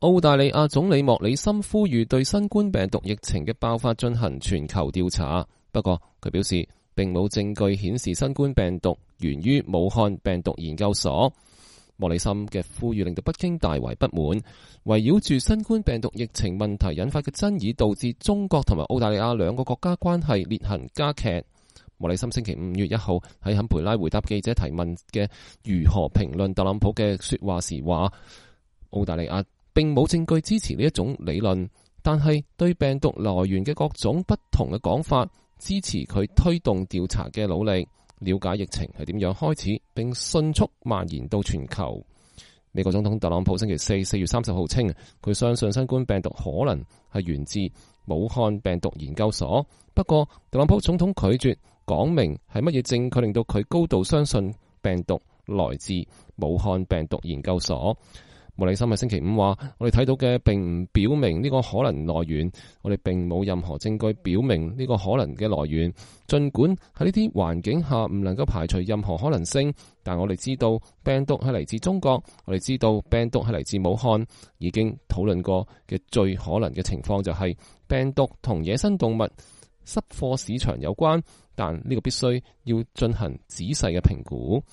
澳大利亞總理莫里森呼籲對新冠病毒疫情嘅爆發進行全球調查，不過佢表示並冇證據顯示新冠病毒源於武漢病毒研究所。莫里森嘅呼籲令到北京大為不滿，圍繞住新冠病毒疫情問題引發嘅爭議，導致中國同埋澳大利亞兩個國家關係裂痕加劇。莫里森星期5月1號喺坎培拉回答記者提問嘅如何評論特朗普嘅說話時話，澳大利亞並冇證據支持呢一種理論，但係對病毒來源嘅各種不同嘅講法，支持佢推動調查嘅努力，了解疫情係點樣開始並迅速蔓延到全球。美國總統特朗普星期4月30號稱，佢相信新冠病毒可能係源自武漢病毒研究所，不過特朗普總統拒絕講明係乜嘢證據令到佢高度相信病毒來自武漢病毒研究所。莫里森喺星期5話，我哋睇到嘅並唔表明呢個可能來源，我哋並冇任何證據表明呢個可能嘅來源。盡管喺呢啲環境下唔能夠排除任何可能性，但我哋知道病毒係嚟自中國，我哋知道病毒係嚟自武漢。已經討論過嘅最可能嘅情況就係病毒同野生動物濕貨市場有關，但呢個必須要進行仔細嘅評估。